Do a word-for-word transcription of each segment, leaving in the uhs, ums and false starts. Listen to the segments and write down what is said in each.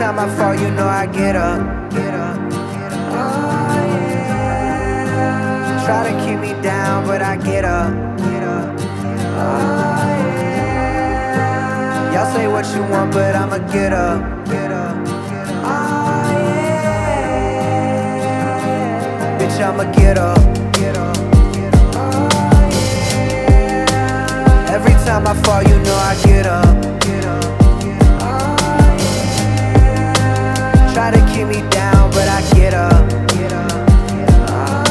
time I fall, you know I get up. Get up. Oh, yeah. Try to keep me down, but I get up. Get up. Oh, yeah. Y'all say what you want, but I'ma get up. Get up. Oh, yeah. Bitch, I'ma get up. Get up. Oh, yeah. Every time I fall, you know I get up. Get up. Try to keep me down, but I get up. Get up. Oh,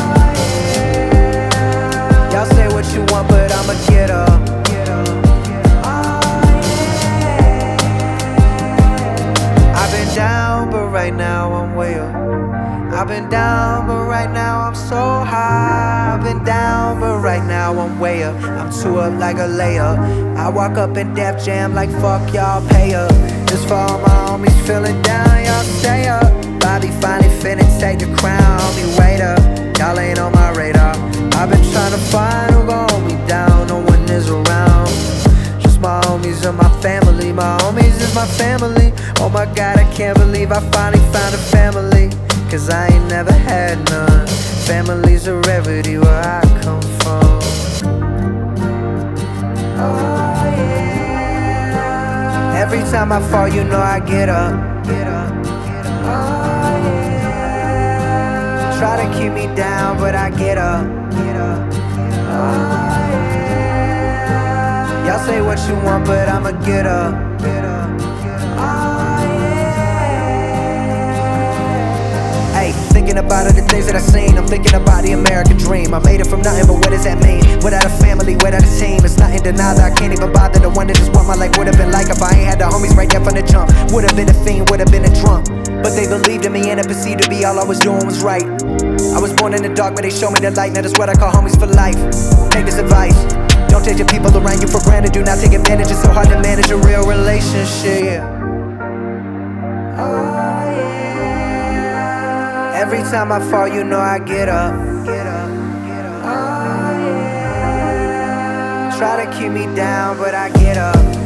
yeah. Y'all say what you want, but I'ma get up. Get up. Oh, yeah. I've been down, but right now I'm way up. I've been down, but right now I'm so high. I've been down, but right now I'm way up. I'm two up like a layup. I walk up in Def Jam like fuck y'all, pay up. Just for all my homies feeling down, y'all stay up. Bobby finally finna take the crown, homie, wait up. Y'all ain't on my radar. I've been trying to find who gon' hold me down, no one is around. Just my homies and my family, my homies is my family. Oh my God, I can't believe I finally found a family. Cause I ain't never had none. Family's a rarity where I come from. Oh yeah. Every time I fall, you know I get up. Get up. Oh yeah. Try to keep me down, but I get up. Get up. Oh yeah. Y'all say what you want, but I'ma get up. Get up. Oh yeah. Hey, thinking about all the things that I seen, I'm thinking about the American dream. I made it from nothing, but what does that mean? Without a family, without a team, it's nothing denied that I can't even bother. The one that just what my life would've been like if I ain't had the homies right there from the jump. Would've been a fiend, would've been a drunk. But they believed in me and it perceived to be all I was doing was right. I was born in the dark, but they showed me the light. Now that's what I call homies for life. Take this advice. Don't take the people around you for granted. Do not take advantage. It's so hard to manage a real relationship. Oh, yeah. Every time I fall, you know I get up. Get up. Get up. Oh, yeah. Try to keep me down, but I get up.